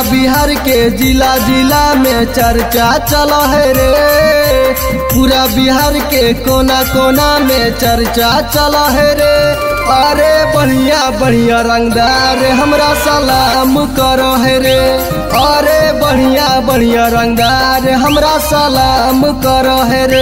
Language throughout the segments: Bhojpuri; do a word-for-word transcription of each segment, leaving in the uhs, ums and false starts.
बिहार के जिला जिला में चर्चा चला है रे। पूरा बिहार के कोना कोना में चर्चा चला है रे। अरे बढ़िया बढ़िया रंगदार हमरा सलाम करो है रे। अरे बढ़िया बढ़िया रंगदार हमरा सलाम करो है रे।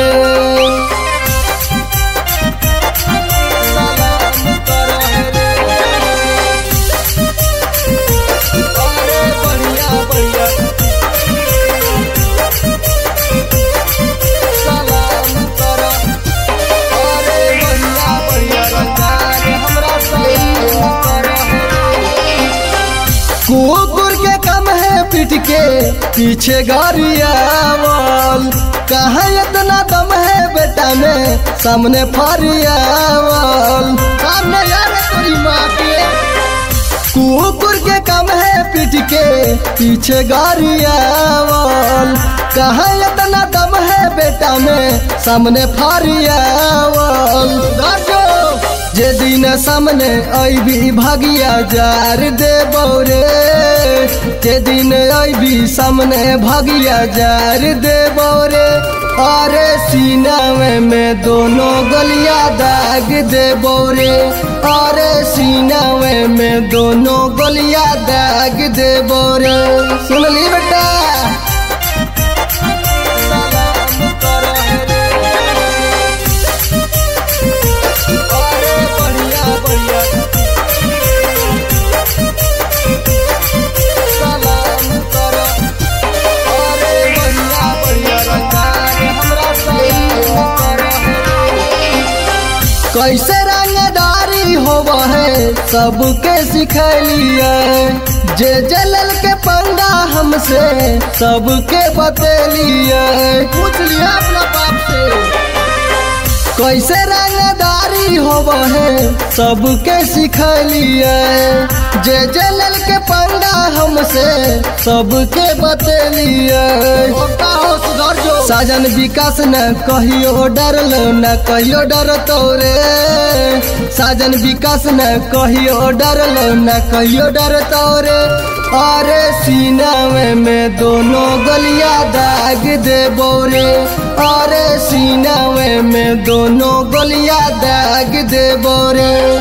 कुकुर के कम है पीठ के पीछे गाड़ियावल। कहाँ इतना दम है बेटा में सामने फरियावल। सामने यार तेरी माँ के कुकुर के कम है पीठ के पीछे गाड़ियावल। कहाँ इतना दम है बेटा में सामने फरियावल। जे दिन सामने अभी भागिया जार दे बौरे। जे दिन अभी सामने भागिया जार दे बौरे। अरे सीना में, में दोनों गलिया दाग दे बौरे। अरे सीना में, में दोनों गलिया दाग दे बौरे। सुन ली बेटा कैसे रंगदारी होव है सबके सिखलिए। जे जलल के पंगा हमसे सबके बतेलिए। पूछ लिया अपना बाप से कैसे रंगदारी होव है सबके सिखलिए। जे जलल के पंगा हमसे सबके बतेलिए। साजन विकास न कहियो डरल न कहियो डर तोरे। साजन विकास न कहियो डरल न कहियो डर तोरे। अरे सीना में, में दोनों गलिया दाग दे बोरे। अरे सीना में, में दोनों गलिया दाग दे बोरे।